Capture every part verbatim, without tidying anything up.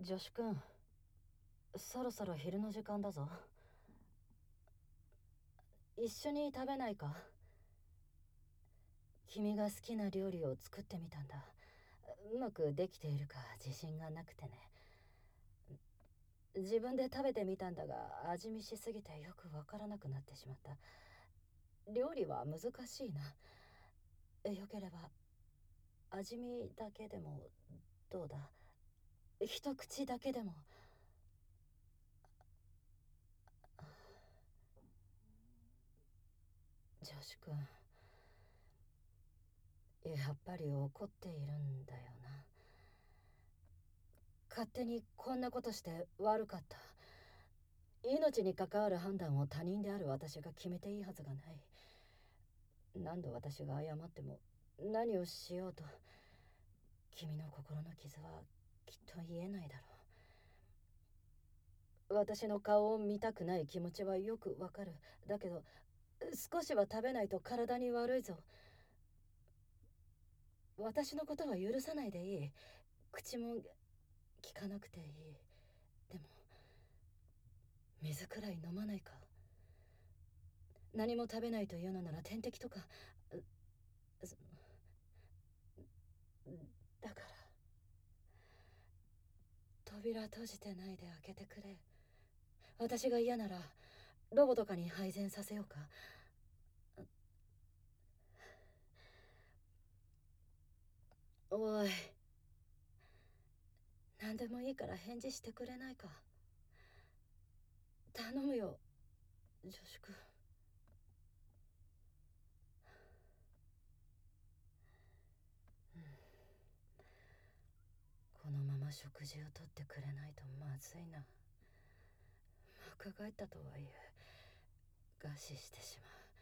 女子くん、そろそろ昼の時間だぞ。一緒に食べないか？君が好きな料理を作ってみたんだ。うまくできているか自信がなくてね。自分で食べてみたんだが、味見しすぎてよくわからなくなってしまった。料理は難しいな。よければ味見だけでもどうだ？一口だけでも。女子くん、やっぱり怒っているんだよな。勝手にこんなことして悪かった。命に関わる判断を他人である私が決めていいはずがない。何度私が謝っても何をしようと、君の心の傷はきっと癒えないだろう。私の顔を見たくない気持ちはよくわかる。だけど少しは食べないと体に悪いぞ。私のことは許さないでいい。口も聞かなくていい。でも水くらい飲まないか？何も食べないというのなら点滴とか。だから扉閉じてないで開けてくれ。私が嫌ならロボとかに配膳させようか？おい、何でもいいから返事してくれないか？頼むよ、女子くん。このまま食事をとってくれないとまずいな。若返ったとはいえ餓死してし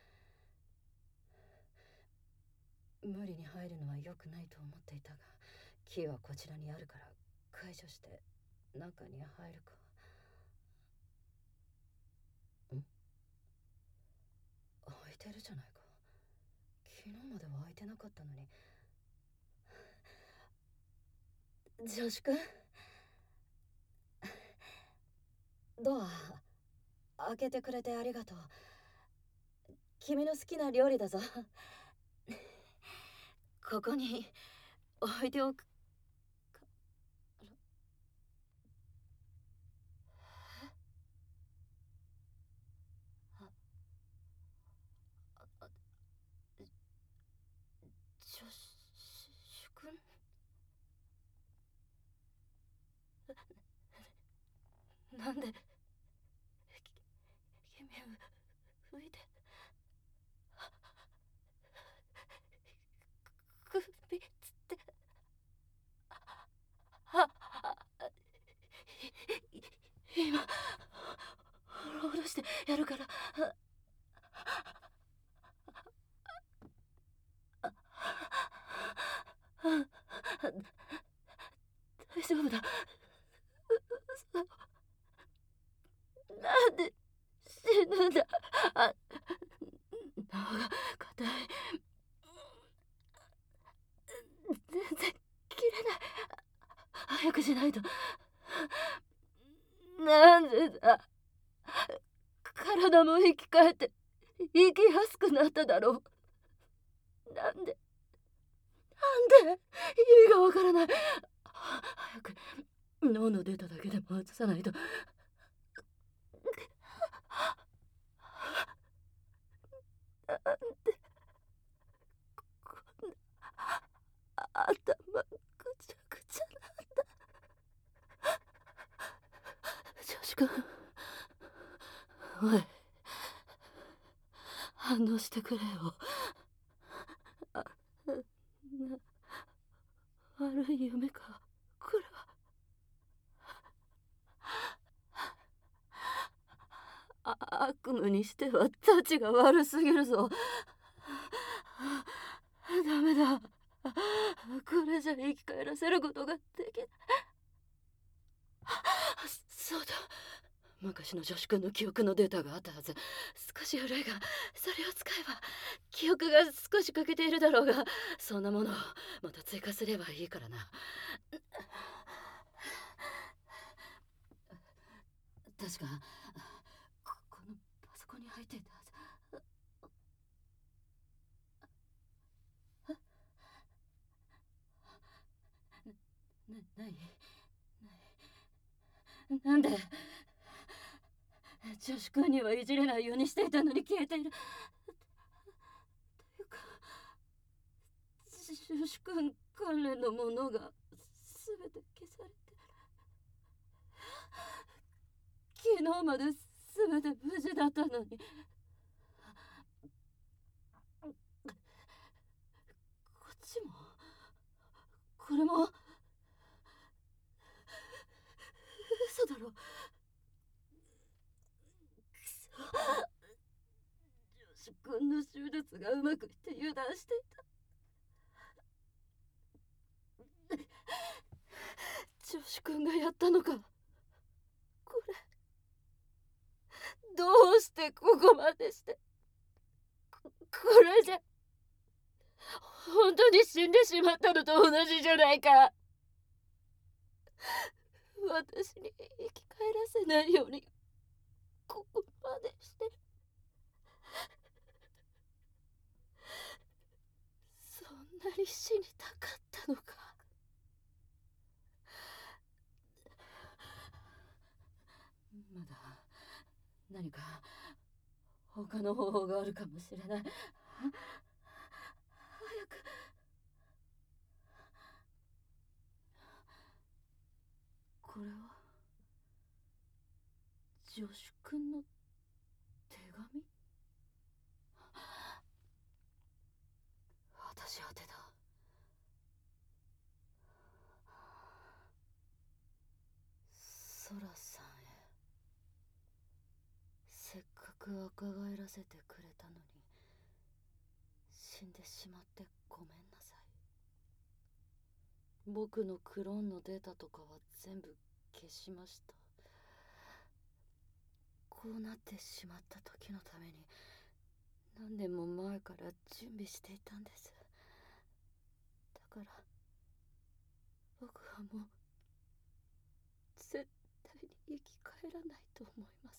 まう。無理に入るのは良くないと思っていたが、キーはこちらにあるから解除して中に入るか？ん？開いてるじゃないか。昨日までは開いてなかったのに。女子くん、ドア開けてくれてありがとう。君の好きな料理だぞ。ここに置いておくか？ああ女子くん、なんで君浮いて首つってあ今下ろしてやるから。大丈夫だ。なんで死ぬんだ。あ、脳が硬い。全然切れない。早くしないと。なんでだ。体も生き返って生きやすくなっただろう。なんでなんで意味がわからない。早く脳のデータだけでも移さないと。なんでこんな頭ぐちゃぐちゃなんだ。女子くん、おい、反応してくれよ。あ、な、悪い夢かこれは。あ、悪夢にしてはたちが悪すぎるぞ。ダメだ。これじゃ生き返らせることができない。そうだ、昔の女子くんの記憶のデータがあったはず。少し古いがそれを使えば記憶が少し欠けているだろうが、そんなものをまた追加すればいいからな。 確かここのパソコンに入っていたはず。な、ない、ない。なんで女子くんにはいじれないようにしていたのに消えている。というか女子くん関連のものがすべて消されて、昨日まですべて無事だったのに。こっちもこれも嘘だろ。女子くんの手術がうまくいって油断していた。女子くんがやったのか。これどうしてここまでして。こ、これじゃ本当に死んでしまったのと同じじゃないか。私に生き返らせないようにここまでして。そんなに死にたかったのか。まだ何か他の方法があるかもしれない。早く。これは女子くんの手紙。私宛てだ。ソラさんへ。せっかく若返らせてくれたのに死んでしまってごめんなさい。僕のクローンのデータとかは全部消しました。こうなってしまった時のために何年も前から準備していたんです。だから僕はもう絶対に生き返らないと思います。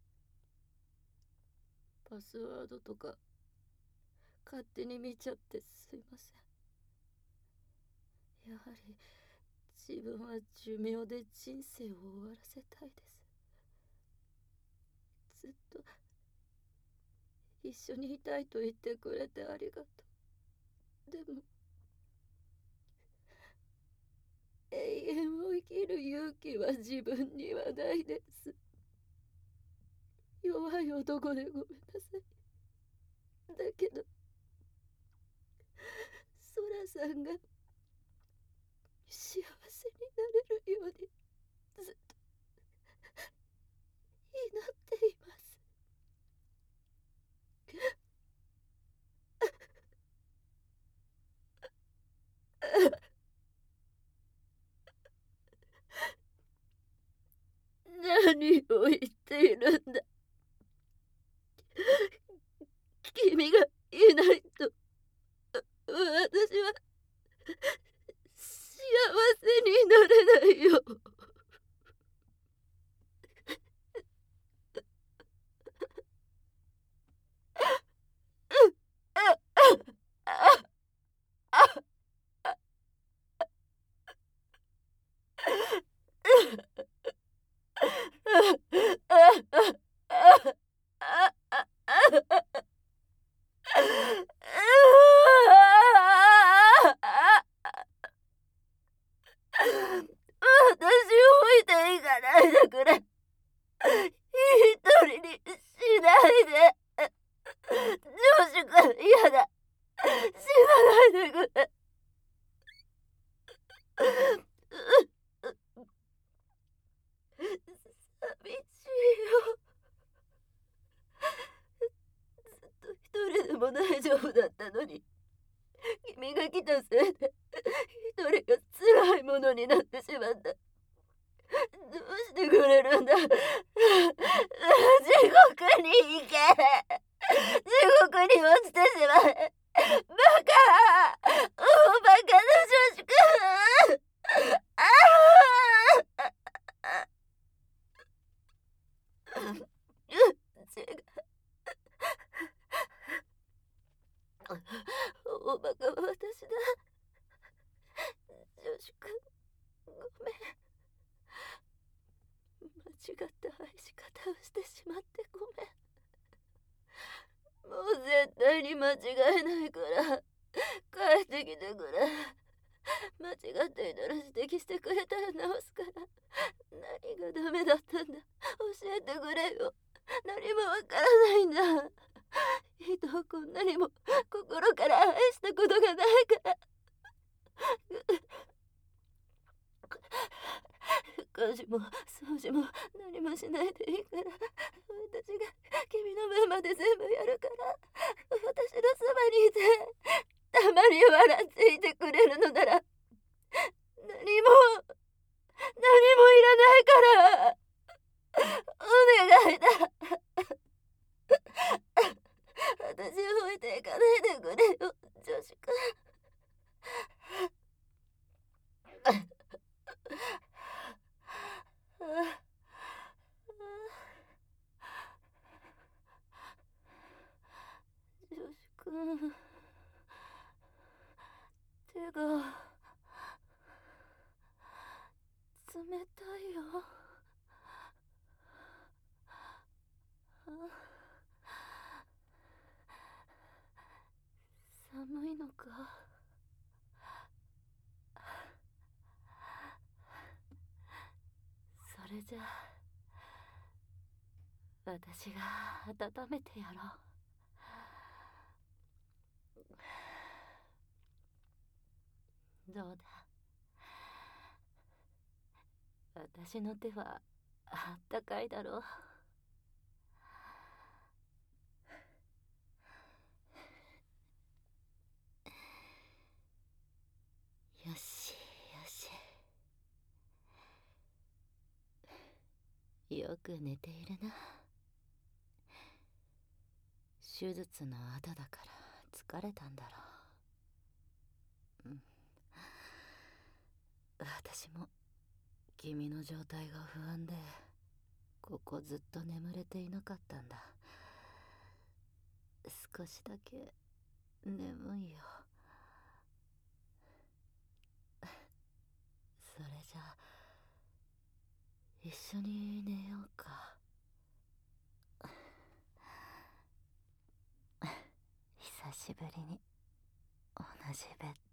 パスワードとか勝手に見ちゃってすいません。やはり自分は寿命で人生を終わらせたいです。ずっと一緒にいたいと言ってくれてありがとう。でも永遠を生きる勇気は自分にはないです。弱い男でごめんなさい。だけどソラさんが幸せになれるようにずっと祈っています。何を言っているんだ。君がいないと私は幸せになれないよ。私を置いていかないでくれ。一人にしないで。女子くん嫌だ。死なないでくれ。寂しいよ。ずっと一人でも大丈夫だったのに、君が来たせいで一人が辛いものになってしまった。どうしてくれるんだ。地獄に行け。地獄に落ちてしまえ。バカ。大バカな女子くん。ああシュ君、ごめん。間違った愛し方をしてしまってごめん。もう絶対に間違いないから帰ってきてくれ。間違っていたら指摘してくれたら直すから。何がダメだったんだ、教えてくれよ。何もわからないんだ。人をこんなにも心から愛したことがないから。家事も掃除も何もしないでいいから、私が君の分まで全部やるから、私のそばにいてたまに笑っていてくれるのなら何も何もいらないからお願いだ。私を置いていかないでくれよ、ジョシュ君。ジョシュ君、手が冷たいよ。寒いのか。それじゃ私が温めてやろう。どうだ、私の手はあったかいだろう。よしよし、よく寝ているな。手術の後だから疲れたんだろう。うん、私も君の状態が不安でここずっと眠れていなかったんだ。少しだけ眠いよ。それじゃあ一緒に寝ようか。久しぶりに同じベッ